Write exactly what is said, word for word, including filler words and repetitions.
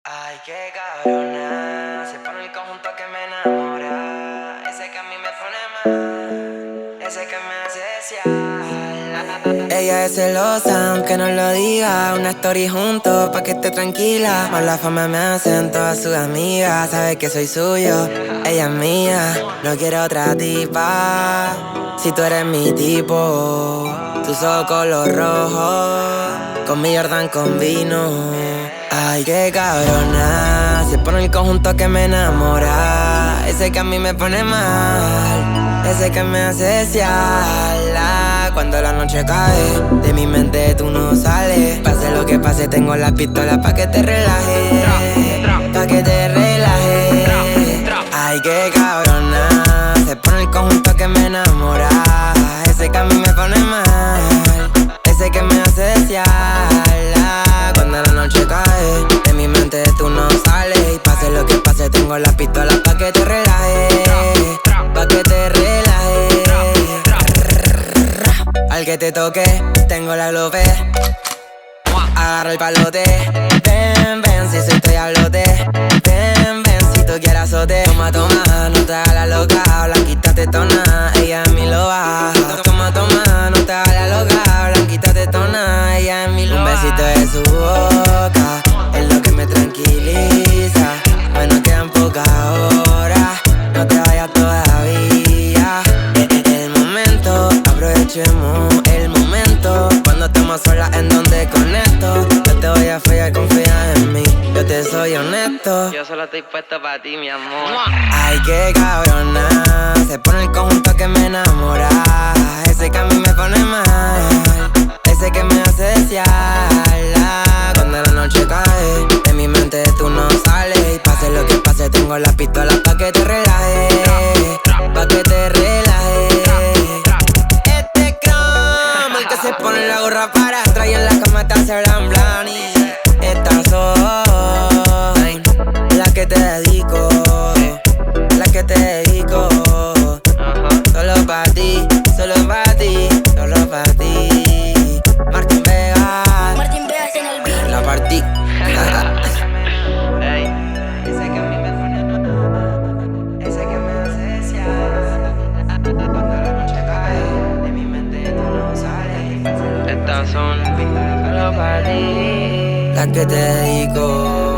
Ay, qué cabrona, se pone el conjunto que me enamora. Ese que a mí me pone mal, ese que me hace desear. Ella es celosa, aunque no lo diga. Una story juntos, pa' que esté tranquila. Mala fama me hacen todas sus amigas. Sabe que soy suyo, ella es mía. No quiero otra tipa. Si tú eres mi tipo, tus ojos color rojo, con mi Jordan con vino. Ay, qué cabrona, se pone el conjunto que me enamora. Ese que a mí me pone mal, ese que me hace desearla. Cuando la noche cae, de mi mente tú no sales. Pase lo que pase, tengo la pistola pa' que te relajes, pa' que te relajes. Ay, qué cabrona, se pone el conjunto que me enamora. Ese que a mí me pone mal, ese que me hace desearla. Cuando la noche cae, de mi mente tú no sales. Y pase lo que pase, tengo la pistola pa' que te relajes, pa' que te relajes. Al que te toque, tengo la globe. Agarra el palote. Ven, ven, si soy tu diablote. Ven, ven, si tú quieres azote. Toma, toma, no te hagas la loca. Blanquita tetona, ella es mi loba. Toma, toma, no te hagas la loca. Blanquita tetona, ella es mi loba. Un besito de su boca es lo que me tranquiliza. Bueno, quedan pocas horas, no te vayas todavía. Es el momento, aprovechemos el momento. Cuando estamos solas en donde conecto. Yo te voy a fallar, confía en mí. Yo te soy honesto. Yo solo estoy puesto para ti, mi amor. Ay, qué cabrona, se pone el conjunto que me enamora. Ese que a mí me pone mal, ese que me hace desearla. Cuando la noche cae, de mi mente tú no sales. Y pase lo que pase, tengo la pistola pa' que te relajes, pa' que te relajes. Este cromo, el que se pone la gorra para atrás y en la cama te hace blan blan. Y estas son las que te dedico, las que te dedico. Solo pa' ti, solo pa' ti, solo pa' ti. Martín Vega, Martín Vegas en el beat. la partí. Ey, Ese que a mí me pone mal, ese que me hace desear. Cuando la noche cae, de mi mente tú no sales. estas son Solo pa' ti, las que te dedico.